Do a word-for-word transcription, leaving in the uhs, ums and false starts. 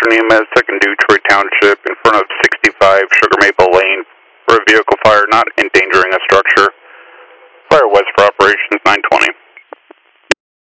afternoon, Med Second Detroit Township in front of sixty-five Sugar Maple Lane for a vehicle fire not endangering a structure. Fire west for operations nine twenty.